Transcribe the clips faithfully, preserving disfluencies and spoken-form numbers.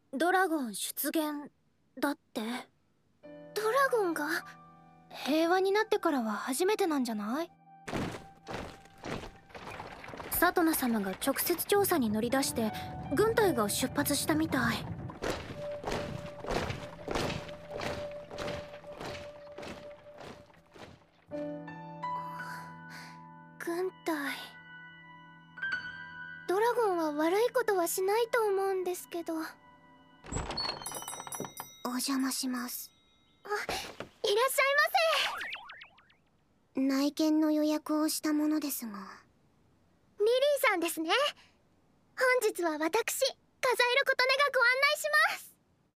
ドラゴン出現だって。 ドラゴンが平和になってからは初めてなんじゃない？ サトナ様が直接調査に乗り出して軍隊が出発したみたい。 軍隊。ドラゴンは悪いことはしないと思うんですけど。 お邪魔します。 あ、いらっしゃいませ。 内見の予約をしたものですが。 リリーさんですね。本日は私、カザエル琴音がご案内します。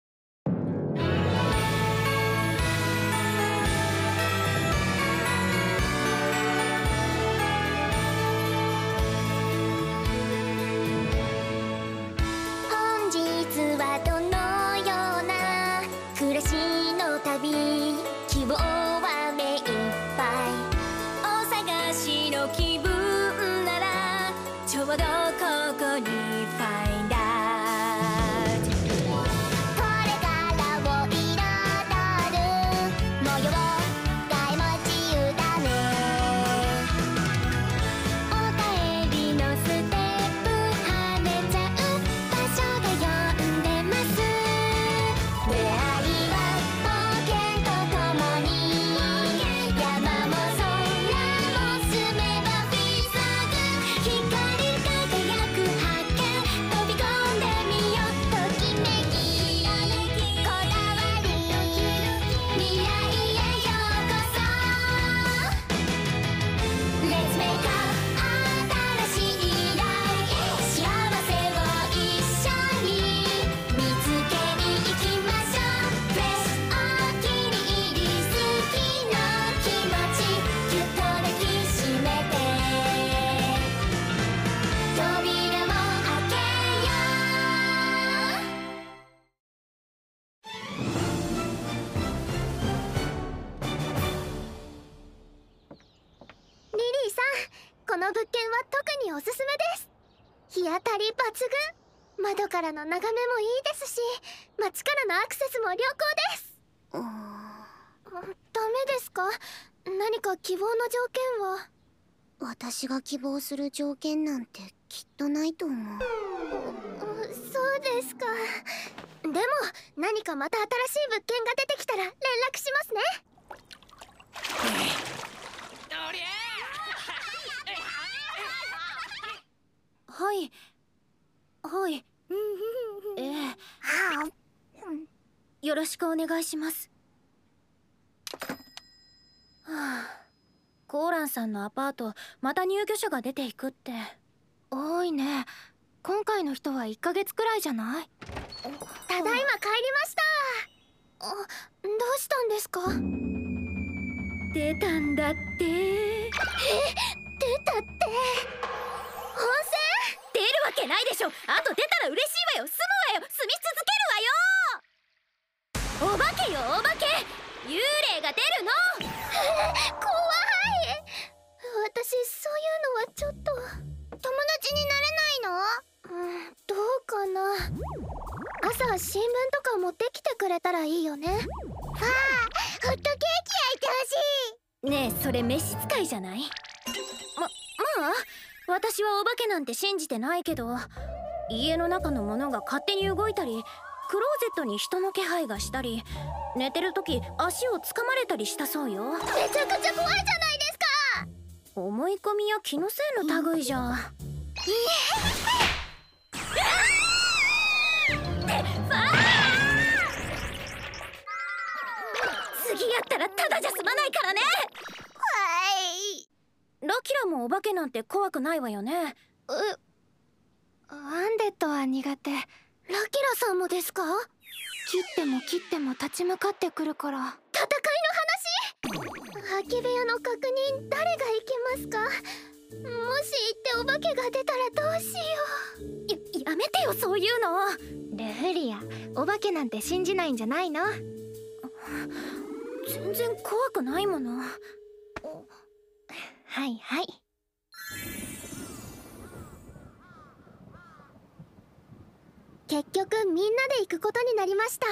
本日はどのような暮らしの旅、希望は目いっぱい。お探しの気分ならちょうどここに Find Out。 これからを彩る模様がえも自由だね。おかえりのステップ跳ねちゃう場所が呼んでます。出会いは冒険とともに山も空も住めばフィーザーグ光り輝く発見。飛び込んでみようときめきこだわり未来へようこそ。 Let's make a 新しいライフ。幸せを一緒に見つけに行きましょう。Fresh お気に入り好きな気持ちぎゅっと抱きしめて扉を開けよう。 リリーさん、この物件は特におすすめです。日当たり抜群。窓からの眺めもいいですし、街からのアクセスも良好です。 うーんんダメですか？何か希望の条件は？ 私が希望する条件なんてきっとないと思う。 うそうですか。でも何かまた新しい物件が出てきたら連絡しますね。 はいはいええ、よろしくお願いします。はあ、コーランさんのアパートまた入居者が出ていくって。 多いね。今回の人はいっかげつくらいじゃない？ただいま帰りました。あ、どうしたんですか？ 出たんだって。 え、出たって？温出るわけないでしょ。あと出たら嬉しいわよ。住むわよ。住み続けるわよ。お化けよお化け。幽霊が出るの。 泉？怖い。私そういうのはちょっと。 友達になれないの？ うん、どうかな。朝新聞とか持ってきてくれたらいいよね。わあ、ホットケーキ焼いてほしい。 ねえ、それ召使いじゃない？ま、まあ私はお化けなんて信じてないけど、家の中のものが勝手に動いたり、クローゼットに人の気配がしたり、寝てる時足をつかまれたりしたそうよ。 めちゃくちゃ怖いじゃないですか。 思い込みや気のせいの類じゃ。次やったらただじゃ済まないからね。ラキラもお化けなんて怖くないわよね。 え、アンデッドは苦手。ラキラさんもですか？切っても切っても立ち向かってくるから。戦いの話？空き部屋の確認誰が行きますか？もし行ってお化けが出たらどうしよう。や、やめてよそういうの。 ルフリア、お化けなんて信じないんじゃないの？ 全然怖くないもの。 はいはい。 結局みんなで行くことになりました。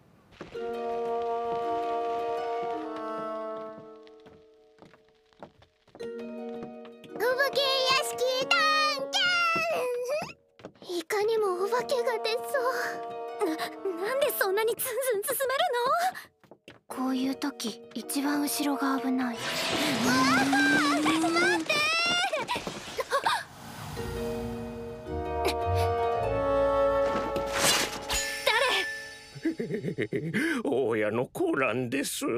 お化け屋敷探検いかにもお化けが出そう。 な、なんでそんなにズンズン進めるの？ こういう時一番後ろが危ない。 待って。 大家のコーランです。 危ない。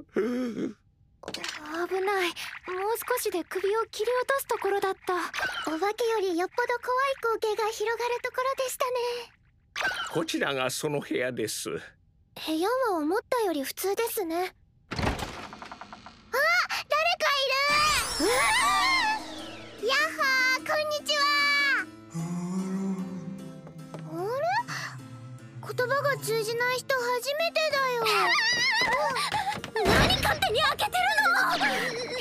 もう少しで首を切り落とすところだった。お化けよりよっぽど怖い光景が広がるところでしたね。 こちらがその部屋です。 部屋は思ったより普通ですね。あ、誰かいる。やっほー、こんにちは。あれ、言葉が通じない人初めてだよ。 何勝手に開けてるの？今の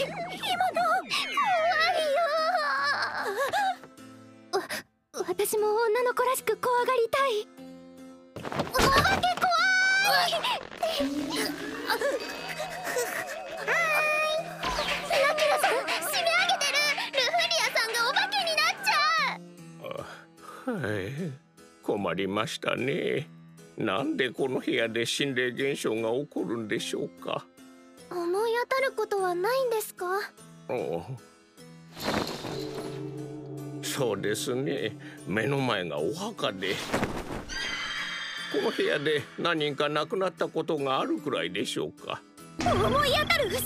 怖いよ。わ、私も女の子らしく怖がりたい。お化け怖い。ラキラさん、締め上げてる。ルフリアさんがお化けになっちゃう。 はい、困りましたね。なんでこの部屋で心霊現象が起こるんでしょうか。 思い当たることはないんですか？ おう、そうですね。目の前がお墓で、この部屋で何人か亡くなったことがあるくらいでしょうか。 思い当たる節ありすぎ。お化けです。これ絶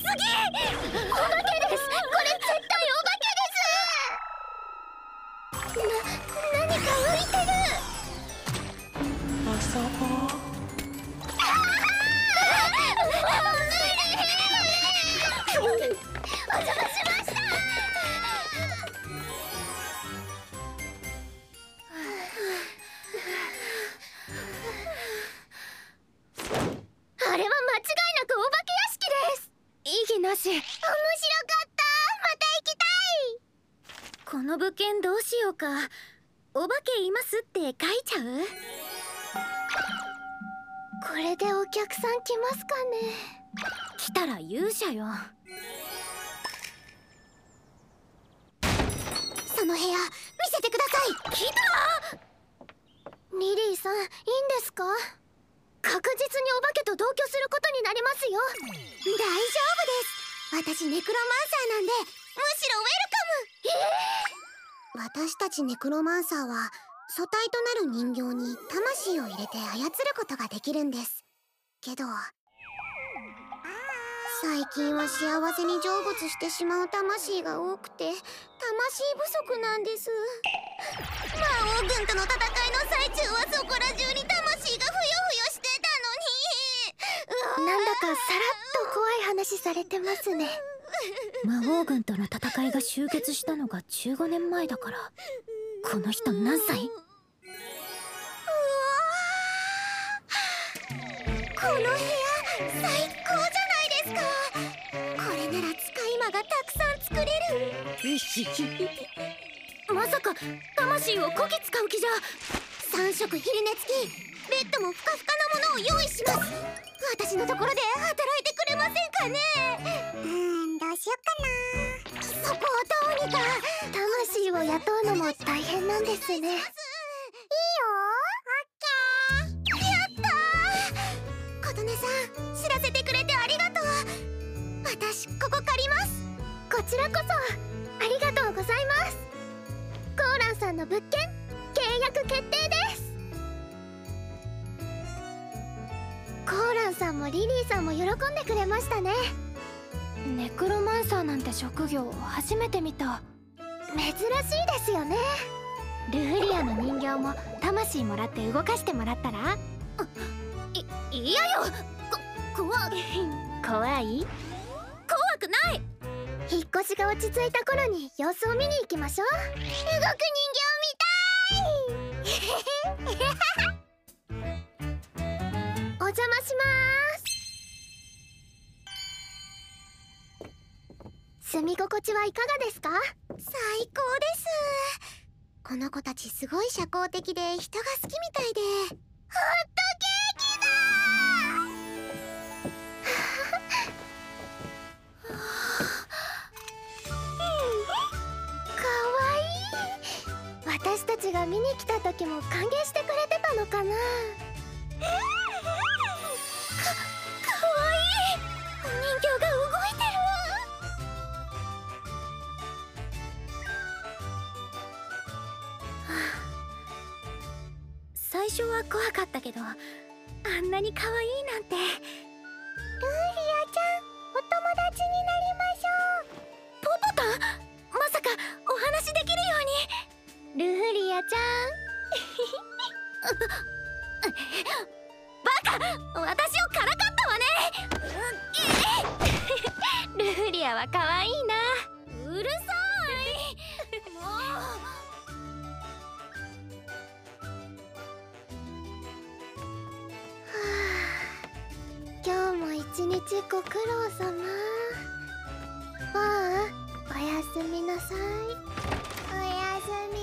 対お化けです。な、何か浮いてる。 朝はお邪魔しました。あれは間違いなくお化け屋敷です。 意義なし。面白かった。また行きたい。 この物件どうしようか。お化けいますって書いちゃう？ これでお客さん来ますかね。 来たら勇者よ。 その部屋見せてください。 来た！ リリーさん、いいんですか？確実にお化けと同居することになりますよ。大丈夫です。私ネクロマンサーなんで、むしろウェルカム。えー、私たちネクロマンサーは素体となる人形に魂を入れて操ることができるんです。けど最近は幸せに成仏してしまう魂が多くて魂不足なんです。魔王軍との戦いの最中はそこら中に魂がふよふよしてたのに。なんだかさらっと怖い話されてますね。 魔王軍との戦いが終結したのがじゅうごねんまえだから、この人何歳？ この部屋最高じゃないですか。これなら使い魔がたくさん作れる。 まさか魂をこき使う気じゃ。 さん食昼寝付き、ベッドもふかふかなものを用意します。私のところで働いてくれませんかね。うーん、どうしようかな。そこをどうにか。魂を雇うのも大変なんですね。いいよ、オッケー。やったー。琴音さん、知らせてくれてありがとう。私ここ借ります。こちらこそありがとうございます。コーランさんの物件契約決定です。コーランさんもリリーさんも喜んでくれましたね。ネクロマンサーなんて職業初めて見た。珍しいですよね。ルフリアの人形も魂もらって動かしてもらったら。 い、いやよ。こ、怖い。 怖い？ 怖くない。 引っ越しが落ち着いた頃に様子を見に行きましょう。動く人形見たい。お邪魔します。住み心地はいかがですか？最高です。 この子たちすごい社交的で人が好きみたいで。ホットケーキだーかわいい。私たちが見に来た時も歓迎してくれてたのかな。か、かわいい。人形が動いてる。 最初は怖かったけど、あんなに可愛いなんて。ルーリアちゃん、 お友達になりましょう。 ポポタン、まさかお話できるように。ルーリアちゃん。バカ、私をからかったわね。 ルーリアは可愛いな。 うるさい。もう。 今日も一日ご苦労様。ああ、おやすみなさい。おやすみ。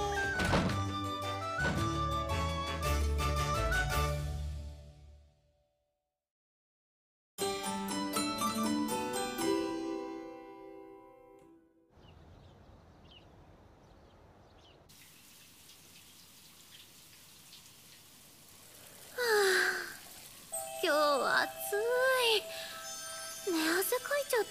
今日は暑い。寝汗かいちゃった。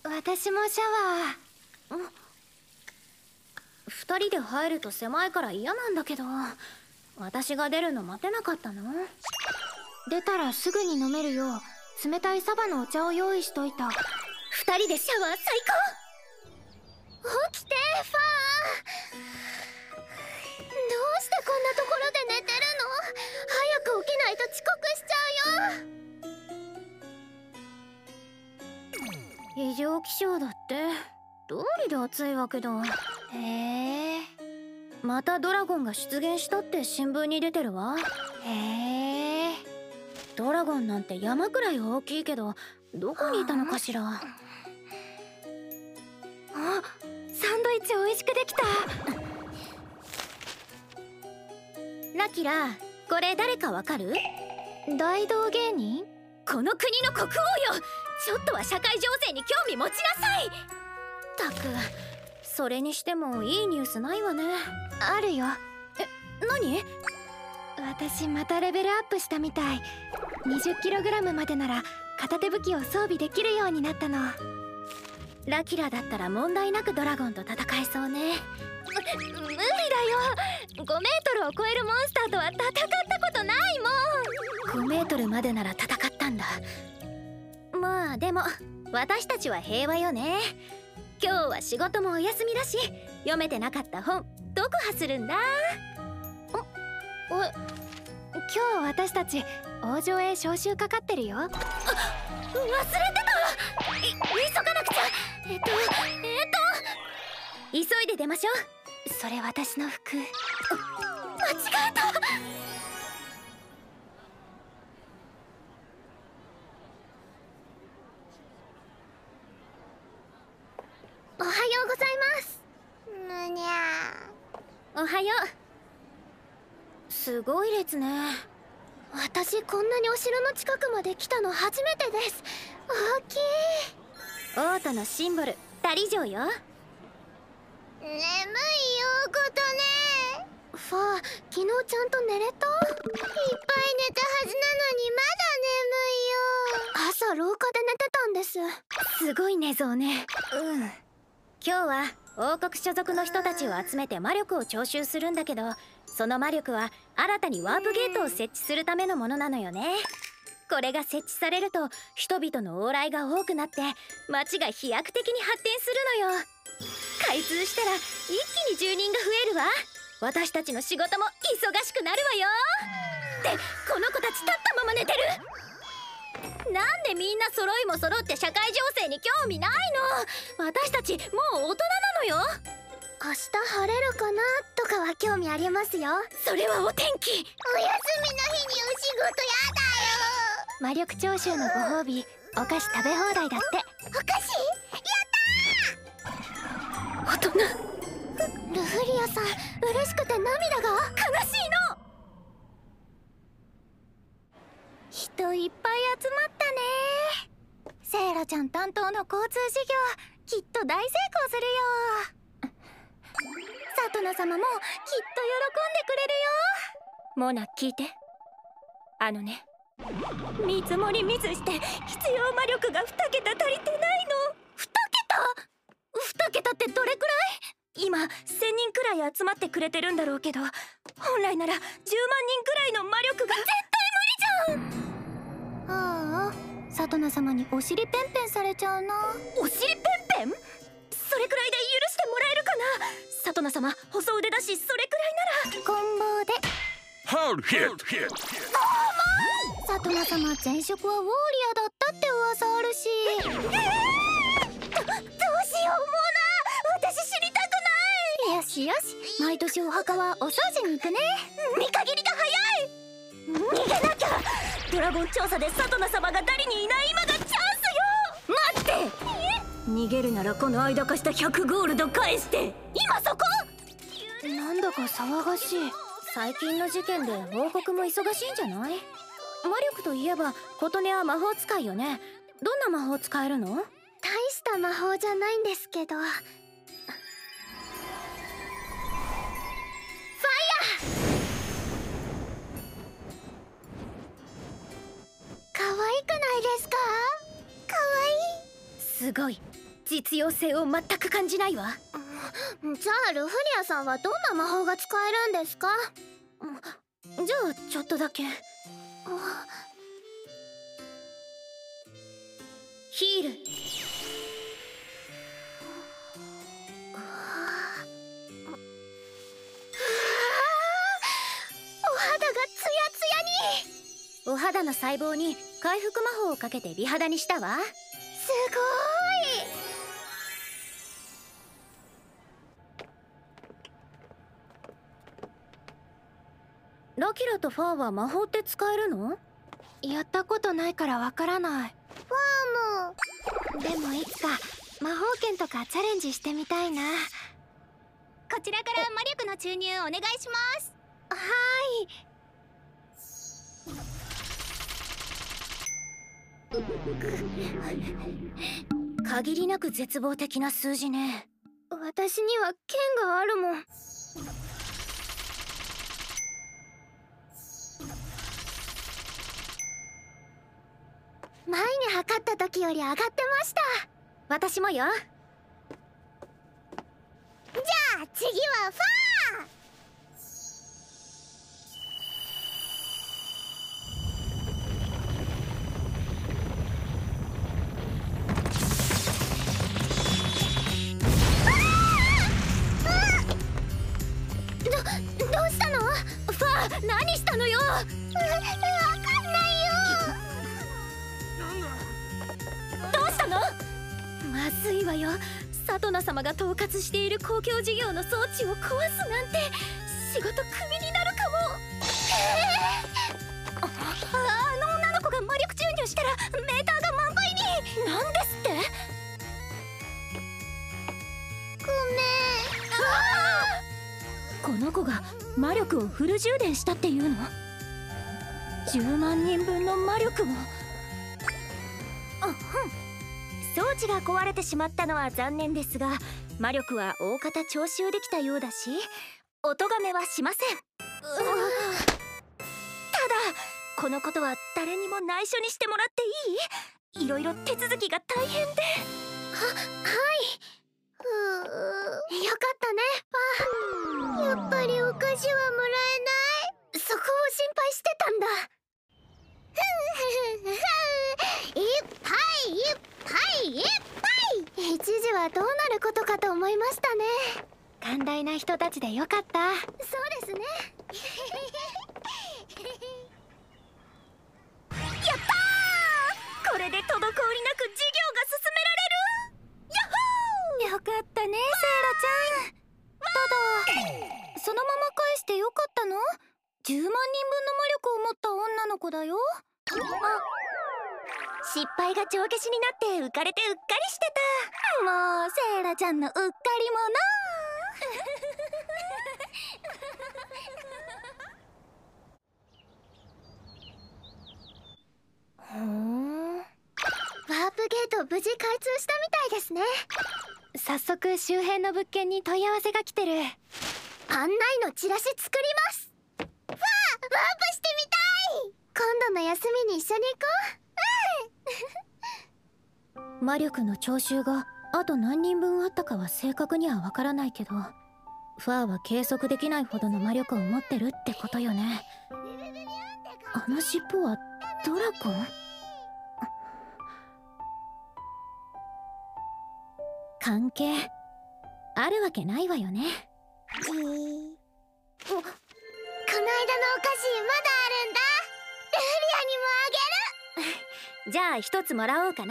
私もシャワー。 二人で入ると狭いから嫌なんだけど、私が出るの待てなかったの？ 出たらすぐに飲めるよう冷たいサバのお茶を用意しといた。 二人でシャワー最高。起きてファー。どうしてこんなところで寝てるの？早く起きないと遅刻しちゃうよ。 異常気象だって。どうりで暑いわけだ。 へえ。 またドラゴンが出現したって新聞に出てるわ。 へえ。 ドラゴンなんて山くらい大きいけど、どこにいたのかしら。 あ、サンドイッチ美味しくできた。 ラキラ、これ誰かわかる？ 大道芸人？ この国の国王よ。ちょっとは社会情勢に興味持ちなさい。たく、それにしてもいいニュースないわね。 あるよ。 え、何？ 私またレベルアップしたみたい。 にじゅっキログラム までなら片手武器を装備できるようになったの。 ラキラだったら問題なくドラゴンと戦えそうね。 無理だよ。ごメートルを超えるモンスターとは戦ったことないもん。 ごメートルまでなら戦ったんだ。まあでも私たちは平和よね。今日は仕事もお休みだし、読めてなかった本読破するんだ。 お、お、今日私たち王城へ招集かかってるよ。あ、忘れてた。 い、急がなくちゃ。えっとえっと急いで出ましょう。 それ私の服。間違えた。 おはようございます。むにゃー。おはよう。すごい列ね。 私こんなにお城の近くまで来たの初めてです。大きい。 王都のシンボル、ダリ城よ。 眠いよことね。ファー、昨日ちゃんと寝れた？いっぱい寝たはずなのにまだ眠いよ。朝廊下で寝てたんです。 すごい寝相ね。うん。今日は王国所属の人たちを集めて魔力を徴収するんだけど、その魔力は新たにワープゲートを設置するためのものなのよね。これが設置されると人々の往来が多くなって街が飛躍的に発展するのよ。開通したら一気に住人が増えるわ。私たちの仕事も忙しくなるわよ。ってこの子たち立ったまま寝てる。なんでみんな揃いも揃って社会情勢に興味ないの？私たちもう大人なのよ。 明日晴れるかなとかは興味ありますよ。 それはお天気。 お休みの日にお仕事やだよ。魔力徴収のご褒美、お菓子食べ放題だって。お菓子？やったー！ 人。 ルフリアさん、嬉しくて涙が。 悲しいの。 人いっぱい集まったね。セイラちゃん担当の交通事業、きっと大成功するよ。サトナ様もきっと喜んでくれるよ。 モナ、聞いて。あのね、見積もりミスして必要魔力がに桁足りてないの。 に桁?に桁ってどれくらい？ 今せんにんくらい集まってくれてるんだろうけど、本来ならじゅうまんにんくらいの魔力が。絶対無理じゃん。 ああ、サトナ様にお尻ペンペンされちゃうな。 お尻ペンペン？それくらいで許してもらえるかな。サトナ様、細腕だし、それくらいなら。 棍棒で。サトナ様、前職はウォーリアだったって噂あるし。 えー、どどうしよう、モーナ。私死にたくない。 よしよし、毎年お墓はお掃除に行くね。 見限りが早い。逃げなきゃ。ドラゴン調査でサトナ様が誰にいない今がチャンスよ。待って。逃げるならこの間貸したひゃくゴールド返して。今そこ。 なんだか騒がしい。 最近の事件で報告も忙しいんじゃない？魔力といえば琴音は魔法使いよね。どんな魔法使えるの？ 大した魔法じゃないんですけど。ファイヤー！可愛くないですか？可愛い。 すごい。実用性を全く感じないわ。 じゃあルフリアさんはどんな魔法が使えるんですか？ じゃあちょっとだけ。ヒール。 お肌がツヤツヤに。 お肌の細胞に回復魔法をかけて美肌にしたわ。 すごい。 ラキラとファーは魔法って使えるの？ やったことないからわからない。ファーも。でもいつか魔法剣とかチャレンジしてみたいな。 こちらから魔力の注入お願いします。 はい。 限りなく絶望的な数字ね。 私には剣があるもん。前に測った時より上がってました。 私もよ。 じゃあ次はファー。ど、どうしたの？ ファー、何したのよ。 わ、わかんないよ。 どうしたの？まずいわよ。サトナ様が統括している公共事業の装置を壊すなんて。仕事クビになるかも。あ, あの女の子が魔力注入したらメーターが満杯に。なんですって？ ごめん。 この子が魔力をフル充電したっていうの？じゅうまんにんぶんの魔力を。あ、うん。装置が壊れてしまったのは残念ですが、魔力は大方徴収できたようだし、お咎めはしません。ただこのことは誰にも内緒にしてもらっていい？いろいろ手続きが大変で。 は、はい。ふう、よかったね、パー。やっぱりお菓子はもらえない。そこを心配してたんだ。いっぱいいっぱいいっぱい。一時はどうなることかと思いましたね。寛大な人たちでよかった。そうですね。 やったー！これで滞りなく事業が進められる。やっほー！ よかったね、セイラちゃん。ただそのまま返してよかったの？じゅうまんにんぶんの魔力を持った女の子だよ。あ、 失敗が帳消しになって浮かれてうっかりしてた。もうセイラちゃんのうっかりふーん、ワープゲート無事開通したみたいですね。早速周辺の物件に問い合わせが来てる。案内のチラシ作ります。わあ、ワープしてみたい。今度の休みに一緒に行こう。うん魔力の徴収があと何人分あったかは正確にはわからないけど、ファーは計測できないほどの魔力を持ってるってことよね。あの尻尾はドラゴン？関係あるわけないわよね。 じーお、この間のお菓子まだあるんだ。ルーリアにもあげる。 じゃあ一つもらおうかな。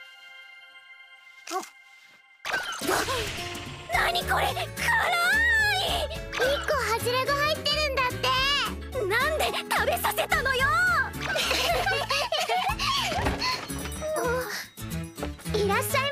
なにこれ、辛い。一個外れが入ってるんだって。 なんで食べさせたのよ。 いらっしゃいませ。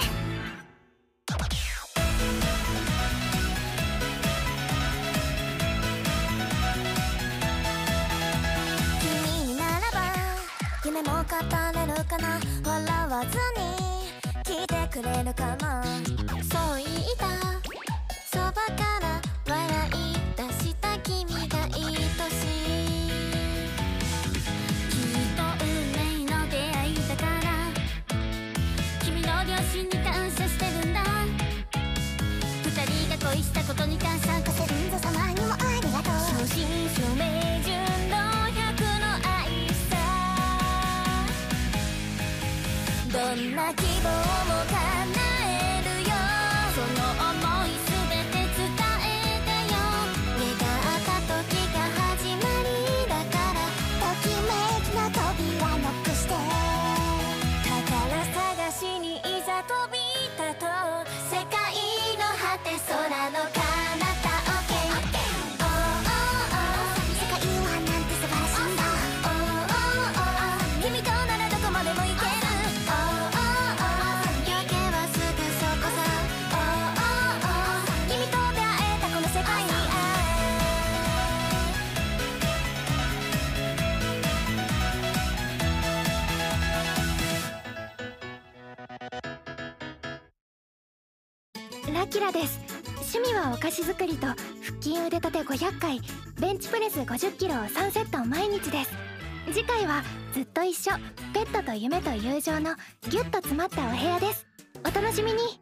君にならば夢も語れるかな。笑わずに聞いてくれるかな。そう言ったそばから笑い出した君が愛しい。きっと運命の出会いだから君の両親に感謝してるんだ。二人が恋したことに感謝。ご先祖様にもありがとう。正真正銘純度ひゃくの愛さ。どんな希望も叶えるよ。その想いすべて伝えてよ。願った時が始まりだから、ときめきの扉ノックして。宝探しにいざ飛び立とう。世界の果て空の彼方。オッケーオーオーオー、世界はなんて素晴らしいんだ。オーオーオー、君とならどこまでも行ける。オーオーオー、夜明けはすぐそこさ。オーオーオー、君と出会えたこの世界にラキラです。趣味はお菓子作りと腹筋腕立てごひゃっかい、ベンチプレスごじゅっキロをさんセット毎日です。次回はずっと一緒、ペットと夢と友情のギュッと詰まったお部屋です。お楽しみに。